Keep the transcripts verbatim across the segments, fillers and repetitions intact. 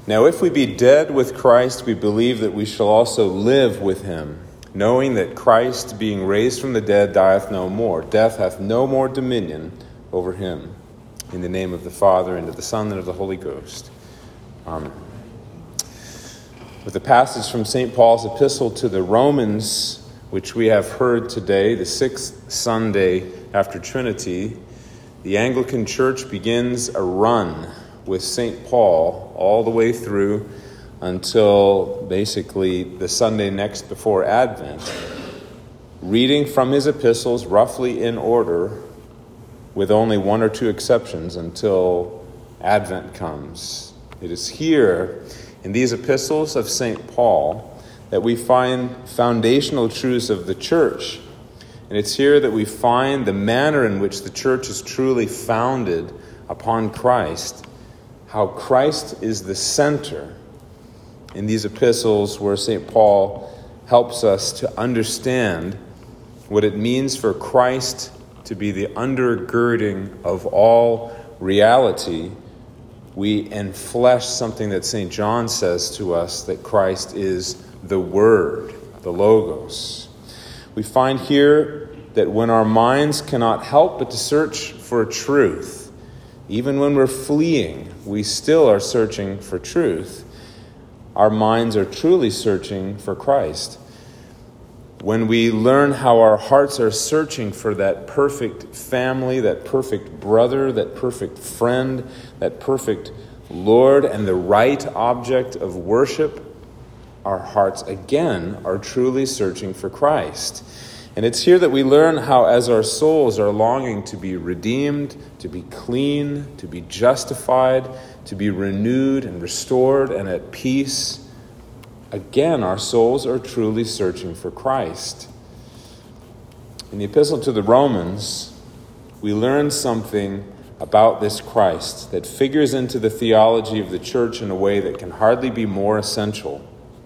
Now, if we be dead with Christ, we believe that we shall also live with him, knowing that Christ, being raised from the dead, dieth no more. Death hath no more dominion over him. In the name of the Father, and of the Son, and of the Holy Ghost. Amen. With the passage from Saint Paul's epistle to the Romans, which we have heard today, the sixth Sunday after Trinity, the Anglican Church begins a run with Saint Paul all the way through until basically the Sunday next before Advent, reading from his epistles roughly in order, with only one or two exceptions until Advent comes. It is here in these epistles of Saint Paul that we find foundational truths of the church. And it's here that we find the manner in which the church is truly founded upon Christ, how Christ is the center in these epistles, where Saint Paul helps us to understand what it means for Christ to be the undergirding of all reality. We enflesh something that Saint John says to us, that Christ is the Word, the Logos. We find here that when our minds cannot help but to search for truth, even when we're fleeing, we still are searching for truth. Our minds are truly searching for Christ. When we learn how our hearts are searching for that perfect family, that perfect brother, that perfect friend, that perfect Lord, and the right object of worship, our hearts again are truly searching for Christ. And it's here that we learn how, as our souls are longing to be redeemed, to be clean, to be justified, to be renewed and restored and at peace, again, our souls are truly searching for Christ. In the epistle to the Romans, we learn something about this Christ that figures into the theology of the church in a way that can hardly be more essential.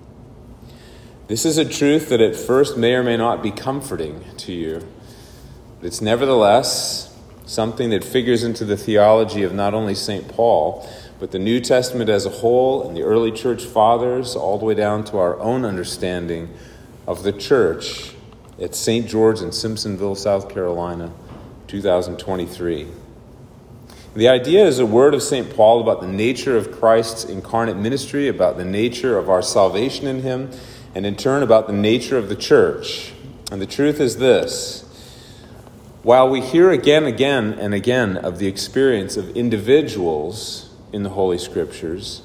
This is a truth that at first may or may not be comforting to you, but it's nevertheless something that figures into the theology of not only Saint Paul, but the New Testament as a whole, and the early church fathers, all the way down to our own understanding of the church at Saint George in Simpsonville, South Carolina, two thousand twenty-three. The idea is a word of Saint Paul about the nature of Christ's incarnate ministry, about the nature of our salvation in him, and in turn about the nature of the church. And the truth is this: while we hear again, again, and again of the experience of individuals in the Holy Scriptures,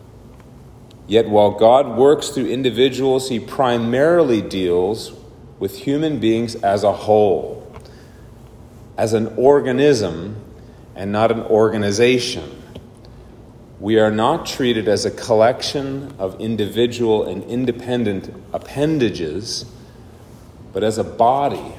yet while God works through individuals, he primarily deals with human beings as a whole, as an organism and not an organization. We are not treated as a collection of individual and independent appendages, but as a body.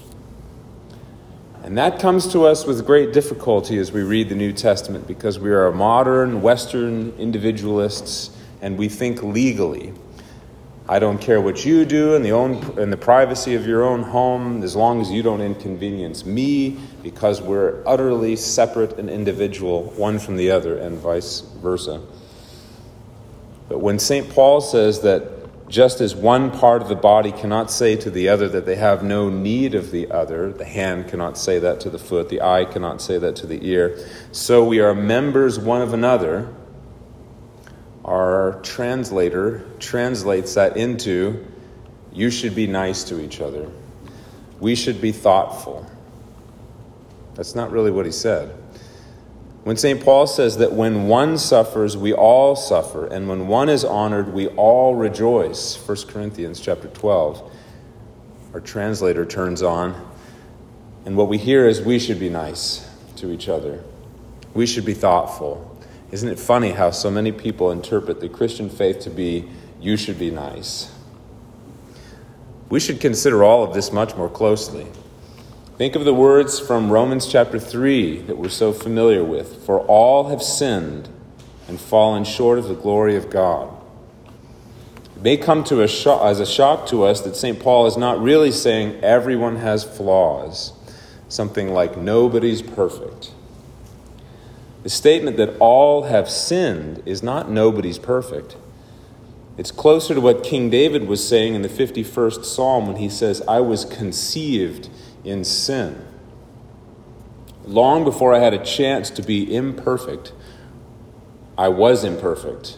And that comes to us with great difficulty as we read the New Testament, because we are modern Western individualists and we think legally. I don't care what you do in the own in the privacy of your own home, as long as you don't inconvenience me, because we're utterly separate and individual, one from the other, and vice versa. But when Saint Paul says that just as one part of the body cannot say to the other that they have no need of the other, the hand cannot say that to the foot, the eye cannot say that to the ear, so we are members one of another, our translator translates that into, you should be nice to each other. We should be thoughtful. That's not really what he said. When Saint Paul says that when one suffers, we all suffer, and when one is honored, we all rejoice, First Corinthians chapter twelve, our translator turns on, and what we hear is we should be nice to each other. We should be thoughtful. Isn't it funny how so many people interpret the Christian faith to be, you should be nice? We should consider all of this much more closely. Think of the words from Romans chapter three that we're so familiar with. For all have sinned and fallen short of the glory of God. It may come to a shock, as a shock to us that Saint Paul is not really saying everyone has flaws, something like nobody's perfect. The statement that all have sinned is not nobody's perfect. It's closer to what King David was saying in the fifty-first Psalm when he says, I was conceived in sin. Long before I had a chance to be imperfect, I was imperfect.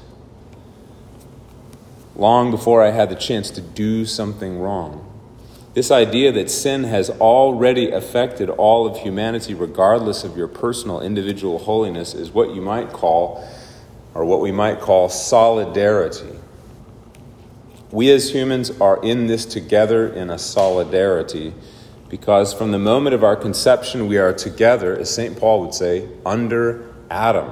Long before I had the chance to do something wrong. This idea that sin has already affected all of humanity, regardless of your personal individual holiness, is what you might call, or what we might call, solidarity. We as humans are in this together in a solidarity, because from the moment of our conception, we are together, as Saint Paul would say, under Adam.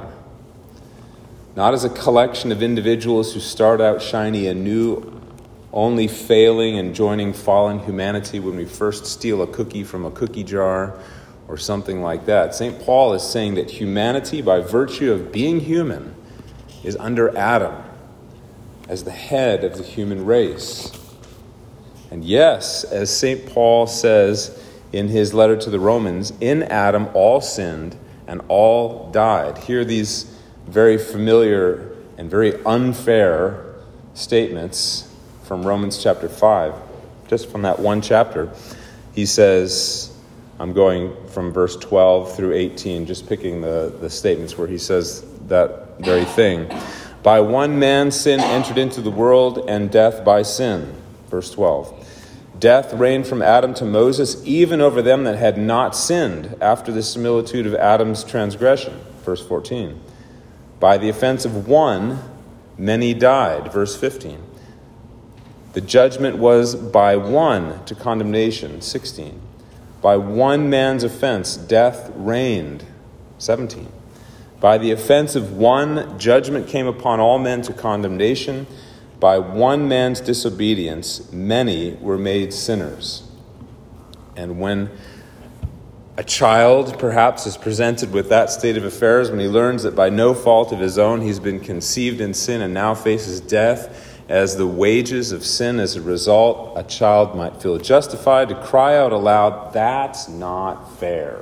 Not as a collection of individuals who start out shiny and new, only failing and joining fallen humanity when we first steal a cookie from a cookie jar or something like that. Saint Paul is saying that humanity, by virtue of being human, is under Adam as the head of the human race. And yes, as Saint Paul says in his letter to the Romans, in Adam all sinned and all died. Hear these very familiar and very unfair statements from Romans chapter five. Just from that one chapter, he says, I'm going from verse twelve through eighteen, just picking the, the statements where he says that very thing. By one man sin entered into the world, and death by sin. Verse twelve. Death reigned from Adam to Moses, even over them that had not sinned, after the similitude of Adam's transgression. Verse fourteen. By the offense of one, many died. Verse fifteen. The judgment was by one to condemnation. sixteen. By one man's offense, death reigned. seventeen. By the offense of one, judgment came upon all men to condemnation. By one man's disobedience, many were made sinners. And when a child perhaps is presented with that state of affairs, when he learns that by no fault of his own he's been conceived in sin and now faces death as the wages of sin as a result, a child might feel justified to cry out aloud, that's not fair.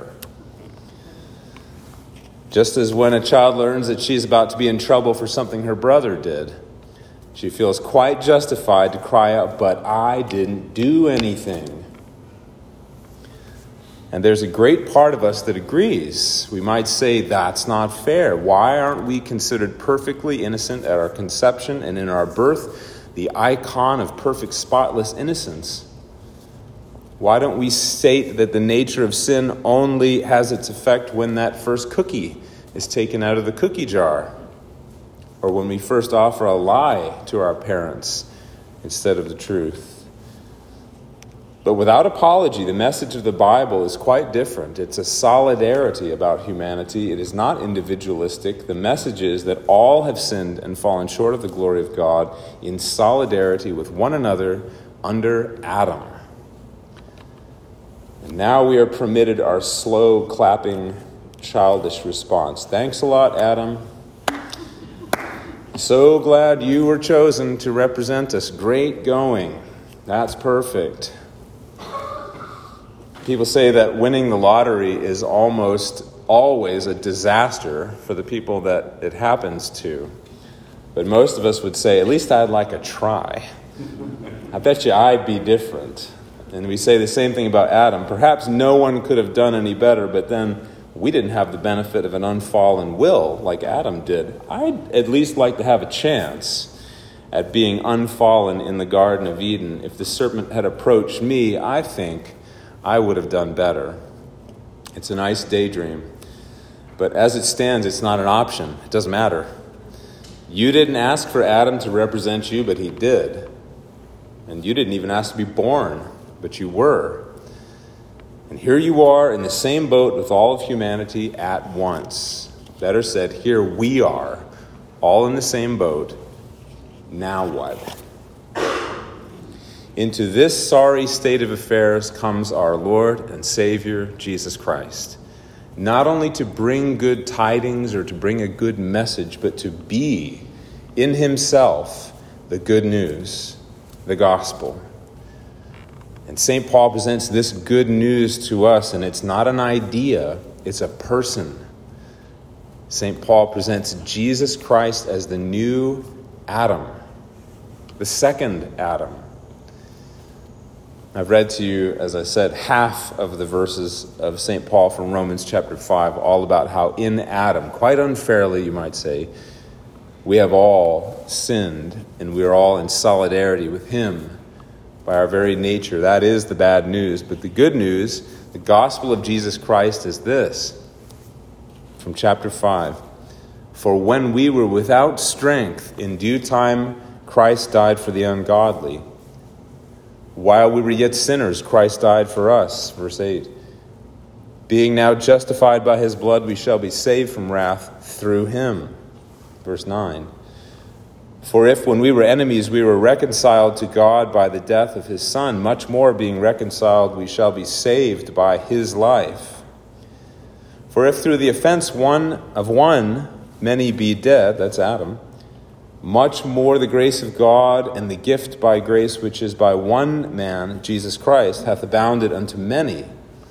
Just as when a child learns that she's about to be in trouble for something her brother did, she feels quite justified to cry out, but I didn't do anything. And there's a great part of us that agrees. We might say, that's not fair. Why aren't we considered perfectly innocent at our conception and in our birth, the icon of perfect, spotless innocence? Why don't we state that the nature of sin only has its effect when that first cookie is taken out of the cookie jar? Or when we first offer a lie to our parents instead of the truth? But without apology, the message of the Bible is quite different. It's a solidarity about humanity. It is not individualistic. The message is that all have sinned and fallen short of the glory of God in solidarity with one another under Adam. And now we are permitted our slow, clapping, childish response. Thanks a lot, Adam. So glad you were chosen to represent us. Great going. That's perfect. People say that winning the lottery is almost always a disaster for the people that it happens to. But most of us would say, at least I'd like a try. I bet you I'd be different. And we say the same thing about Adam. Perhaps no one could have done any better, but then we didn't have the benefit of an unfallen will like Adam did. I'd at least like to have a chance at being unfallen in the Garden of Eden. If the serpent had approached me, I think I would have done better. It's a nice daydream. But as it stands, it's not an option. It doesn't matter. You didn't ask for Adam to represent you, but he did. And you didn't even ask to be born, but you were. And here you are in the same boat with all of humanity at once. Better said, here we are, all in the same boat. Now what? Into this sorry state of affairs comes our Lord and Savior, Jesus Christ. Not only to bring good tidings or to bring a good message, but to be in himself the good news, the gospel. And Saint Paul presents this good news to us, and it's not an idea, it's a person. Saint Paul presents Jesus Christ as the new Adam, the second Adam. I've read to you, as I said, half of the verses of Saint Paul from Romans chapter five, all about how in Adam, quite unfairly you might say, we have all sinned and we are all in solidarity with him by our very nature. That is the bad news. But the good news, the gospel of Jesus Christ, is this. From chapter five, for when we were without strength, in due time Christ died for the ungodly. While we were yet sinners, Christ died for us. Verse eight. Being now justified by his blood, we shall be saved from wrath through him. Verse nine. For if when we were enemies we were reconciled to God by the death of his Son, much more being reconciled we shall be saved by his life. For if through the offense one of one many be dead, that's Adam, much more the grace of God and the gift by grace which is by one man, Jesus Christ, hath abounded unto many.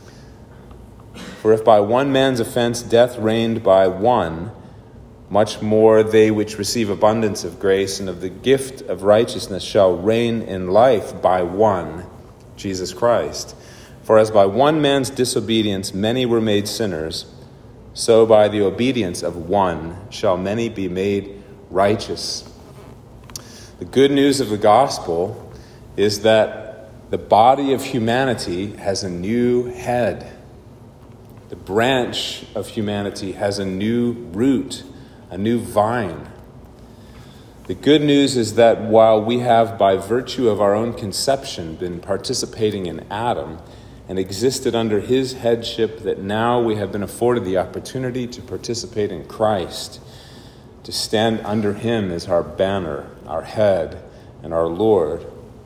For if by one man's offense death reigned by one, much more they which receive abundance of grace and of the gift of righteousness shall reign in life by one, Jesus Christ. For as by one man's disobedience many were made sinners, so by the obedience of one shall many be made righteous. The good news of the gospel is that the body of humanity has a new head. The branch of humanity has a new root, a new vine. The good news is that while we have, by virtue of our own conception, been participating in Adam and existed under his headship, that now we have been afforded the opportunity to participate in Christ, to stand under him as our banner, our head, and our Lord.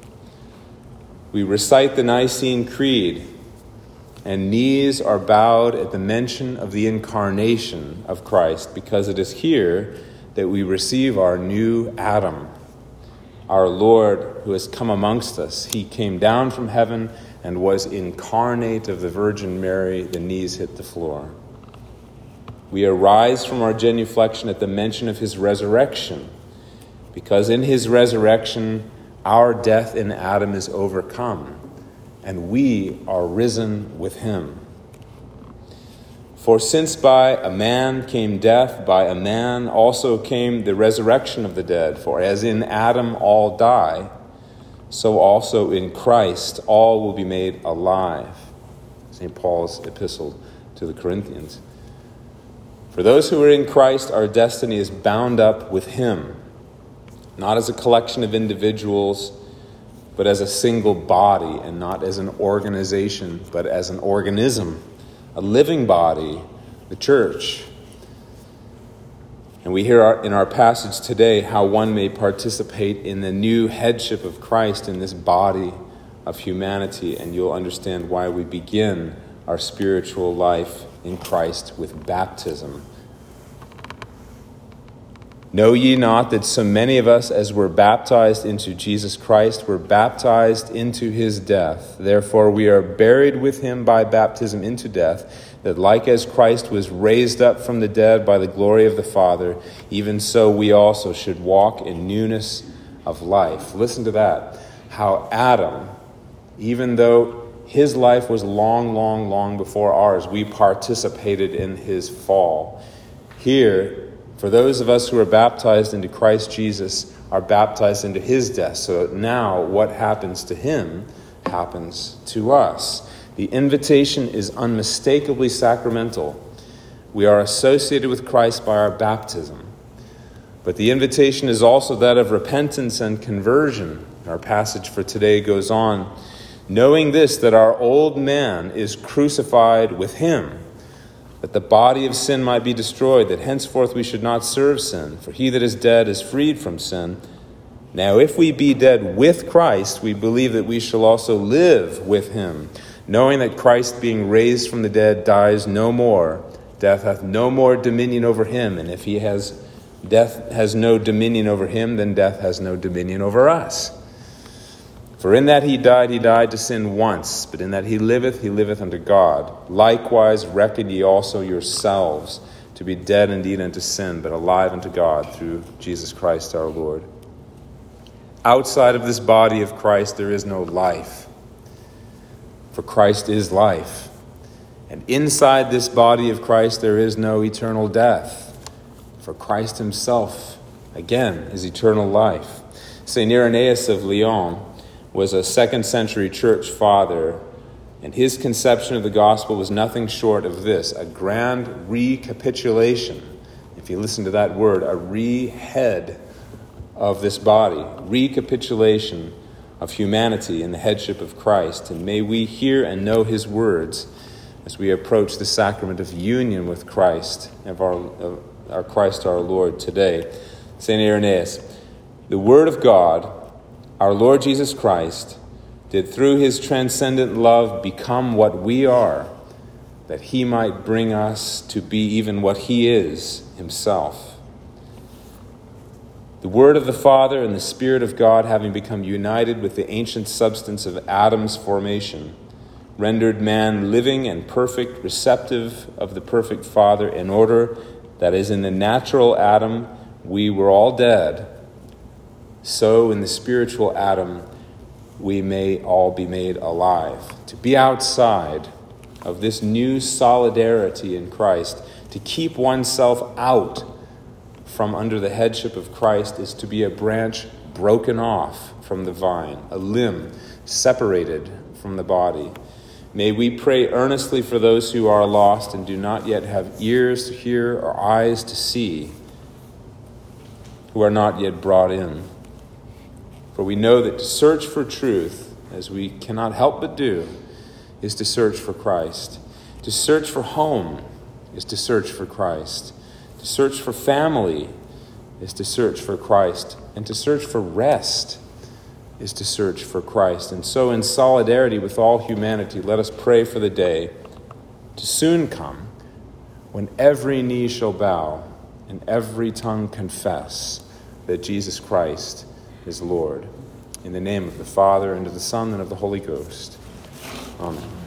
We recite the Nicene Creed, and knees are bowed at the mention of the incarnation of Christ, because it is here that we receive our new Adam, our Lord who has come amongst us. He came down from heaven and was incarnate of the Virgin Mary. The knees hit the floor. We arise from our genuflection at the mention of his resurrection, because in his resurrection our death in Adam is overcome, and we are risen with him. For since by a man came death, by a man also came the resurrection of the dead. For as in Adam all die, so also in Christ all will be made alive. Saint Paul's epistle to the Corinthians. For those who are in Christ, our destiny is bound up with him, not as a collection of individuals, but as a single body, and not as an organization, but as an organism. A living body, the church. And we hear our, in our passage today how one may participate in the new headship of Christ in this body of humanity, and you'll understand why we begin our spiritual life in Christ with baptism. Know ye not that so many of us as were baptized into Jesus Christ were baptized into his death? Therefore we are buried with him by baptism into death, that like as Christ was raised up from the dead by the glory of the Father, even so we also should walk in newness of life. Listen to that. How Adam, even though his life was long, long, long before ours, we participated in his fall. Here, for those of us who are baptized into Christ Jesus are baptized into his death. So now what happens to him happens to us. The invitation is unmistakably sacramental. We are associated with Christ by our baptism. But the invitation is also that of repentance and conversion. Our passage for today goes on, knowing this, that our old man is crucified with him, that the body of sin might be destroyed, that henceforth we should not serve sin. For he that is dead is freed from sin. Now if we be dead with Christ, we believe that we shall also live with him, knowing that Christ, being raised from the dead, dies no more. Death hath no more dominion over him. And if he has death has no dominion over him, then death has no dominion over us. For in that he died, he died to sin once, but in that he liveth, he liveth unto God. Likewise reckon ye also yourselves to to be dead indeed unto sin, but alive unto God through Jesus Christ our Lord. Outside of this body of Christ there is no life, for Christ is life. And inside this body of Christ there is no eternal death, for Christ himself, again, is eternal life. Saint Irenaeus of Lyon was a second century church father, and his conception of the gospel was nothing short of this, a grand recapitulation. If you listen to that word, a re-head of this body, recapitulation of humanity in the headship of Christ. And may we hear and know his words as we approach the sacrament of union with Christ, of our, of our Christ our Lord today. Saint Irenaeus, the word of God, our Lord Jesus Christ, did through his transcendent love become what we are, that he might bring us to be even what he is himself. The Word of the Father and the Spirit of God, having become united with the ancient substance of Adam's formation, rendered man living and perfect, receptive of the perfect Father, in order that as in the natural Adam we were all dead, so in the spiritual Adam we may all be made alive. To be outside of this new solidarity in Christ, to keep oneself out from under the headship of Christ, is to be a branch broken off from the vine, a limb separated from the body. May we pray earnestly for those who are lost and do not yet have ears to hear or eyes to see, who are not yet brought in. For we know that to search for truth, as we cannot help but do, is to search for Christ. To search for home is to search for Christ. To search for family is to search for Christ. And to search for rest is to search for Christ. And so in solidarity with all humanity, let us pray for the day to soon come when every knee shall bow and every tongue confess that Jesus Christ is Lord. In the name of the Father, and of the Son, and of the Holy Ghost. Amen.